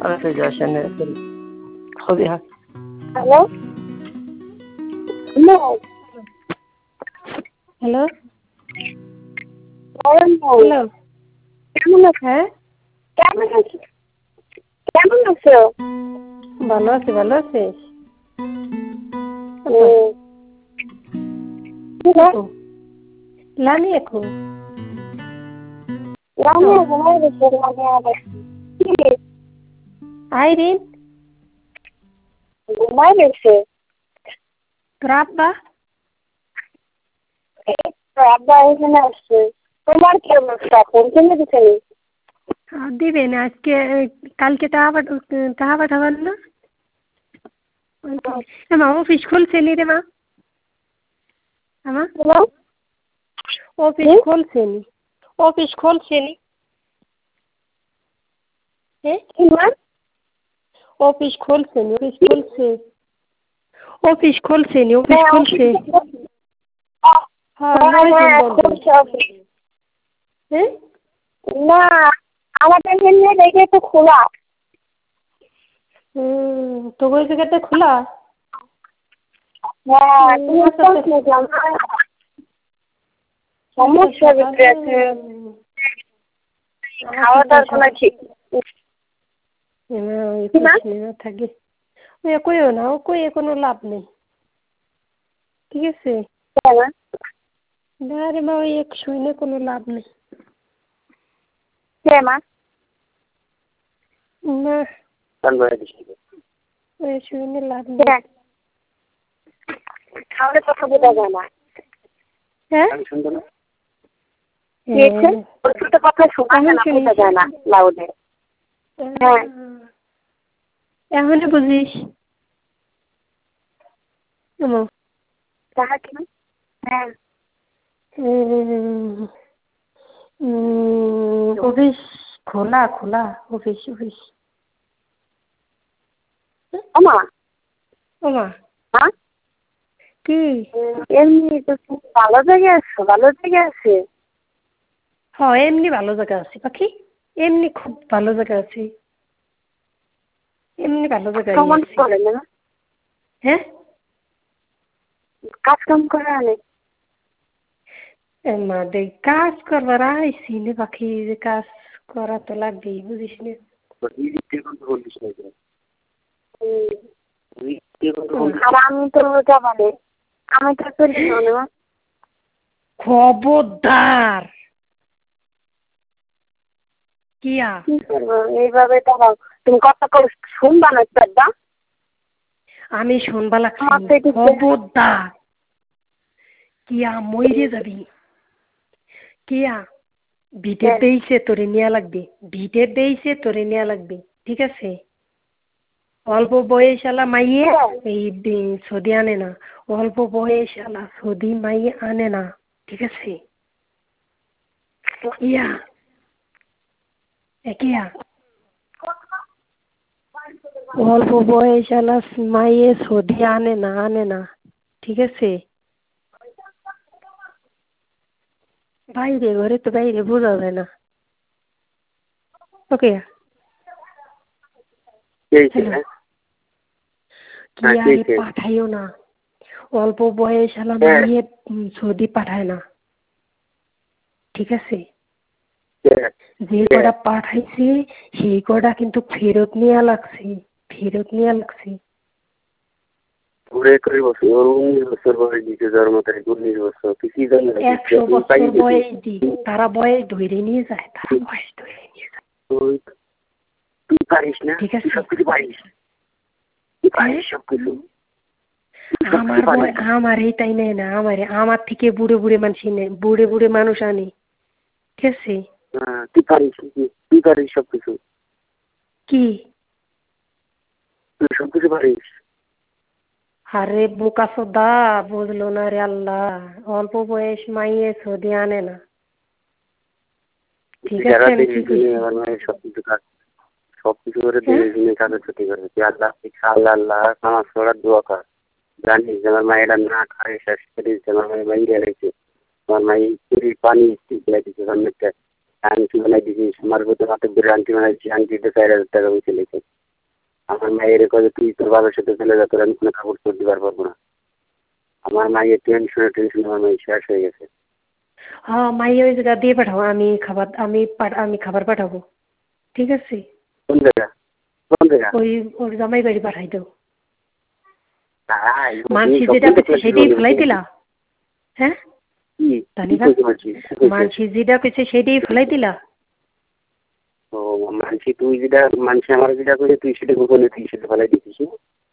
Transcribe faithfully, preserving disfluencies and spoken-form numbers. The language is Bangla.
أنا في عشان خذيها. Hello? No. Hello? Hello. Hello? কেমন আছো? হ্যাঁ কেমন আছো? কেমন আছো? ভালো আছি, ভালো আছিস? হুম। লানি এখন লামি ঘুমাই গেছে লামি আবার কি আইরিন ঘুমাই গেছে তোর আব্বা আব্বা এখানে আসছে তোমার কি অবস্থা ফোন কিনে দিচ্ছেন দিবেন আজকে কালকে টাকা পাঠ টাকা পাঠাবেন না মা অফিস খুলছে নি রে মা আমার অফিস খুলছে নি অফিস খুলছে নি হ্যাঁ অফিস খুলছে নি অফিস খুলছে অফিস খুলছে নি অফিস খুলছে হ্যাঁ হ্যাঁ না আমাদের এখানে দেখে তো খোলা হুম তো ওই জায়গাটা খোলা হ্যাঁ তুমি সমস্যা ভিতরে আছে খাওয়া দাওয়ার কোনো ঠিক থাকে ওই কইও না ও কইয়ে কোনো লাভ নেই ঠিক আছে না রে মা ওই এক শুনে কোনো লাভ নেই মা না ওই শুনে লাভ নেই খাওয়ার কথা বোঝা যায় না হ্যাঁ কথা শোনা যায় না লাউডে হ্যাঁ এখনই বুঝিস তাহা কি হ্যাঁ অফিস খোলা খোলা অফিস অফিস ওমা ওমা হ্যাঁ কি এমনি তো ভালো জায়গায় আছো ভালো জায়গায় আছে হ্যাঁ এমনি ভালো জায়গা আছে পাখি এমনি খুব ভালো জায়গা আছে এমনি ভালো জায়গায় করে না হ্যাঁ কাজ কাম করে অনেক মা দেখ কাজ করবার আইসি নে পাখি যে কাজ করা তো লাগবেই বুঝিস নে আর আমি তো যাবানে আমি তো চলি না খবরদার কিয়া এইভাবে তো তুমি কথা কল শুনবা না দাদা আমি শুনবা লাগছি খবরদার কিয়া মইরে যাবি কিয়া ভিটের দেইছে তোরে নেওয়া লাগবে ভিটের দেইছে তোরে নেওয়া লাগবে ঠিক আছে অল্প বয়সালা মাইয়ে এই সদি আনে না অল্প বয়সালা সদি মাইয়ে আনে না ঠিক আছে ইয়া একিয়া অল্প বয়সালা মাইয়ে সদি আনে না আনে না ঠিক আছে বাইরে ঘরে তো বাইরে বোঝা যায় না ওকে পাঠাইও না অল্প বয়সালা মাইয়ে সৌদি পাঠায় না ঠিক আছে যে কটা পাঠাইছে সেই কটা কিন্তু ফেরত নেওয়া লাগছে ফেরত নেওয়া লাগছে একশো বছর বয়স দি তারা বয়স ধরে নিয়ে যায় তারা বয়স ধরে নিয়ে যায় ঠিক আছে আমার বয় আমার এইটাই নেই না আমার আমার থেকে বুড়ে বুড়ে মানুষ নেই বুড়ে বুড়ে মানুষ আনি ঠিক আছে তুই পারিস তুই পারিস সবকিছু কি তুই সবকিছু পারিস আরে বোকা সোদা বুঝলো না রে আল্লাহ অল্প বয়স মাইয়ে সৌদি আনে না ঠিক আছে সবকিছু কাজ সবকিছু করে দিয়ে কাজে ছুটি করবে তুই আল্লাহ আল্লাহ আল্লাহ নামাজ পড়ার দোয়া কর জানিস আমার মায়েরা না খায় শেষ করিস আমার মায়ের বাইরে রেখে আমার মায়ের পুরী পানি দিচ্ছে অনেকটা আংটি বানাই দিয়েছি আমার বোধ হাতে করে আংটি বানাইছি আংটিতে চার হাজার টাকা বেশি লেগেছে আমার মায়ের কয়ে তুই তোর বাবার সাথে চলে যা, তোর আমি কোনো কাপড় চোপড় দিবার পারবো না। আমার মায়ের টেনশনে টেনশনে আমার মায়ের শেষ হয়ে গেছে। হ্যাঁ মাইয়া ওই জায়গা দিয়ে পাঠাও, আমি খাবার আমি পাঠ- আমি খাবার পাঠাবো, ঠিক আছে? কোন জায়গা কোন জায়গা? ওই ওর জামাই বাড়ি পাঠাই দাও। তাই মানসি যেটা পেয়েছে সেটাই ফেলাই দিলা? হ্যাঁ কি তানিবা, কইতে পারছি? মানসি যেটা পেয়েছে সেটাই ফেলাই দিলা? ও মানসি তুই যেটা মানসি আমার যেটা করে তুই সেটা গোপনে তুই সেটা ফেলাই দিছিস?